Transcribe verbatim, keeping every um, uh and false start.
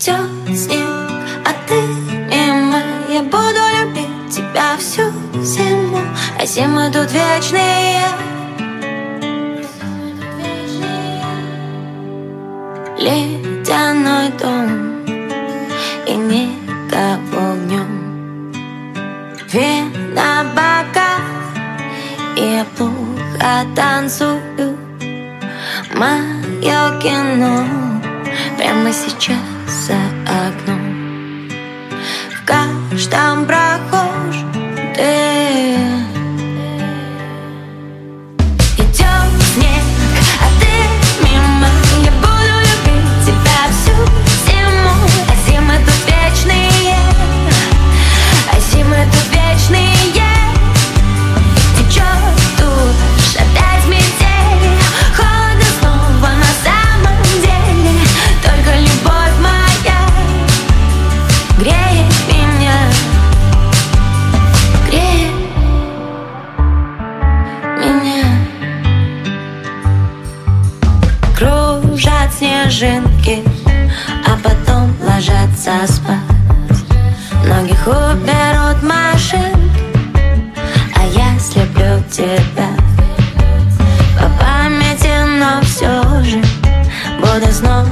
Идет снег, а ты мимо. Я буду любить тебя всю зиму, а зимы тут вечные. Ледяной дом и никого днем. Вина бока, и я плохо танцую. Мое кино прямо сейчас за окном. В каждом прохожем ты. Идет снег, а ты мимо. Я буду любить тебя всю зиму, а зимы тут вечные. А зимы тут вечные. Течет тут опять метель. Холодно снова на самом деле. Только любовь моя греет меня, греет меня. Кружат снежинки, а потом ложатся спать. Многих уберут машинки, а я слеплю тебя по памяти, но все же буду снова